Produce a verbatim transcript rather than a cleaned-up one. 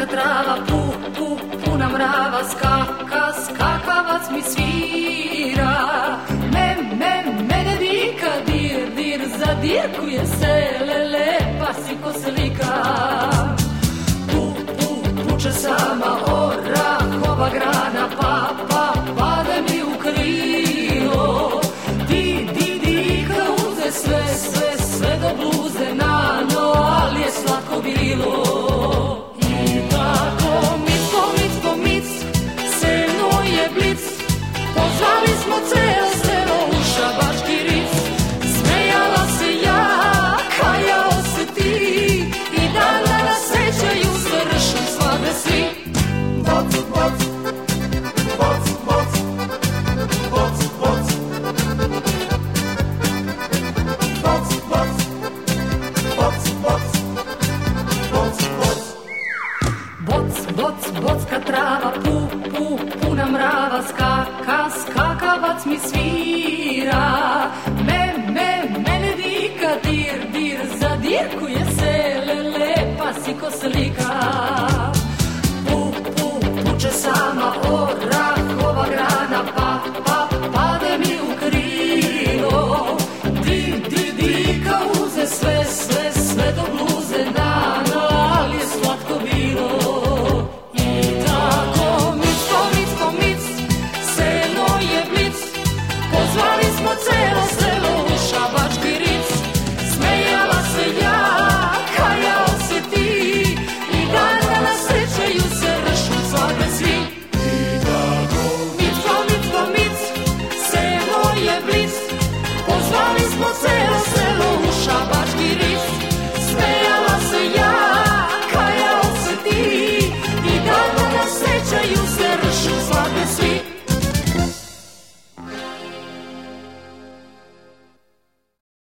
bocka trava, pu, pu, puna mrava, skaka, skakavac mi svira. Me, me, mene dika, dir, dir, zadirkuje se, lele, pa si ko slika. Pu, pu, puče sama orahova grana, pa, pa, pada mi u krilo. Di, di, dika, uze sve, sve, sve do bluze na no, ali je slatko bilo. I tako mic po mic po mic, seno je blic, pozvali smo celo selo u šabački ric. Smejala se ja, kajao se ti, i dan danas sećaju se ršom svadbe svi. Boc, boc, boc, boc, boc, boc, boc, boc, boc, boc, boc, boc. Boc, boc, bocka trava, pu, pu, puna mrava, skaka, skakavac mi svira. Me, me, mene dika, dir, dir, zadirkuje se, lele, pa si ko slika.